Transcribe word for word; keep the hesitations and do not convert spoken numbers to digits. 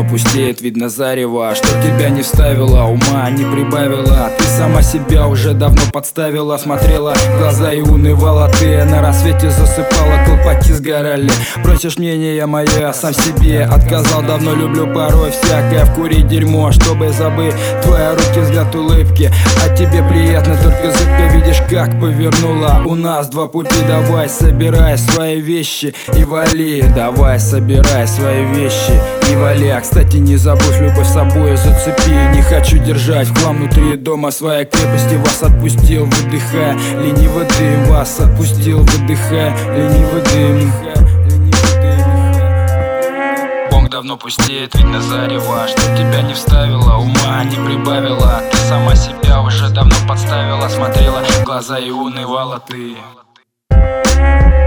пустеет, видно зарево, что тебя не вставила, ума не прибавила. Ты сама себя уже давно подставила, смотрела в глаза и унывала. Ты на рассвете засыпала, колпаки сгорали. Просишь мнение мое, сам себе отказал. Давно люблю порой всякое, вкурить дерьмо, чтобы забыть твои руки, взгляд, улыбки. А тебе приятно, только зыбко видишь, как повернула. У нас два пути, давай собирай свои вещи и вали. Давай собирай свои вещи и вали. А кстати, не забудь, любовь с собой зацепи. Не хочу держать в хлам внутри дома своей крепости. Вас отпустил, выдыхая ленивый дым. Вас отпустил, выдыхая ленивый дым. Бонг давно пустеет, видно зарево, что тебя не вставила, ума не прибавила. Ты сама себя уже давно подставила, смотрела в глаза и унывала ты.